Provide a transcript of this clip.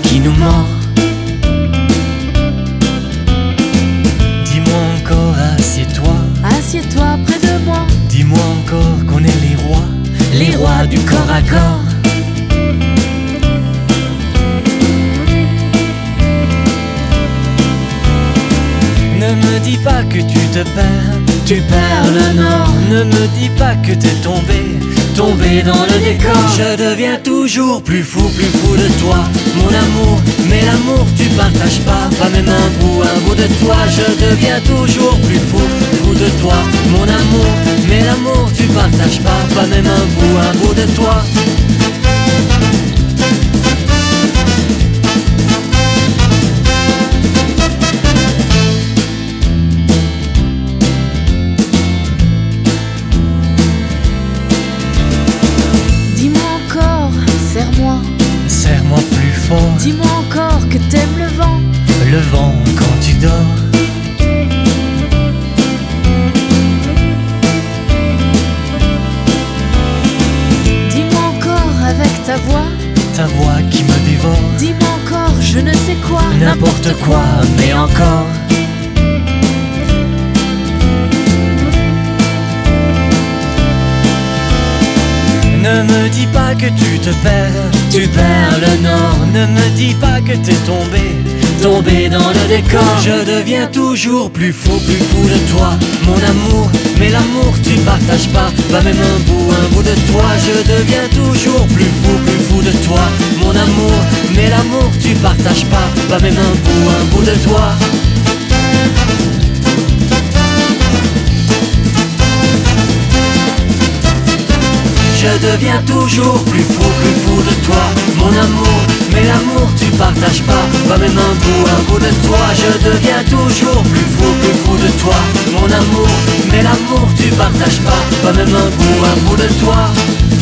qui nous mord. Dis-moi encore, assieds-toi. Assieds-toi près de moi. Dis-moi encore qu'on est les rois du corps à corps. Ne me dis pas que tu te perds, tu perds le nord. Ne me dis pas que t'es tombé dans le décor. Je deviens toujours plus fou de toi, mon amour. Mais l'amour tu partages pas même un bout de toi. Je deviens toujours plus fou de toi, mon amour. Mais l'amour tu partages pas même un bout de toi. Serre-moi plus fort. Dis-moi encore que t'aimes le vent quand tu dors. Dis-moi encore avec ta voix qui me dévore. Dis-moi encore je ne sais quoi, n'importe quoi, mais encore. Ne me dis pas que tu te perds, tu perds le nord. Ne me dis pas que t'es tombé dans le décor. Je deviens toujours plus fou de toi, mon amour. Mais l'amour tu partages pas même un bout de toi. Je deviens toujours plus fou de toi, mon amour. Mais l'amour tu partages pas même un bout de toi. Je deviens toujours plus fou de toi, mon amour. Mais l'amour tu partages pas même un bout de toi. Je deviens toujours plus fou de toi, mon amour. Mais l'amour tu partages pas même un bout de toi.